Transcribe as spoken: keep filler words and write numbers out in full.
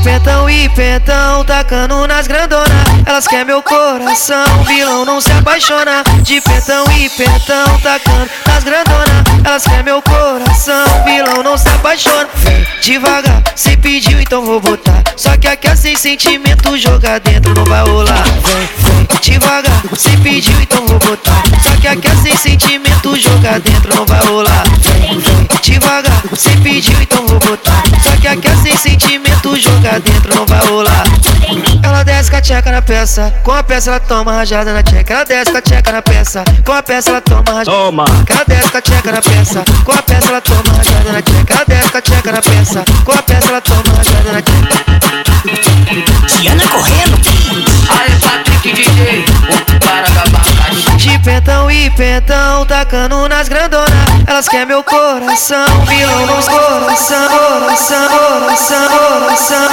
pentão e pentão, tacando nas grandona. Elas querem meu coração, vilão não se apaixona. De pentão e pentão, tacando nas grandona. Elas querem meu coração, vilão não se apaixona. Vem devagar, cê pediu então vou botar. Só que aqui é sem sentimento, jogar dentro não vai rolar. Vem, vem devagar, cê pediu então vou botar. Só que aqui é sem sentimento, jogar dentro não vai rolar. Vem, vem devagar, cê pediu então vou botar. Só que aqui é sem sentimento, jogar dentro não vai rolar. Ela desce com a tcheca na peça, com a peça ela toma rajada na tcheca. Ela desce com a tcheca na peça, com a peça ela toma rajada. Toma. Ela desce com a tcheca na peça, com a peça ela toma rajada na tcheca. Ela desce com a tcheca na peça, com a peça ela toma rajada na tcheca. Tiana correndo. Aí Patrick D J, o cara da bagaça. De pentão e pentão, tacando nas grandona. Elas querem meu coração, vilão nos coração, coração, coração, coração.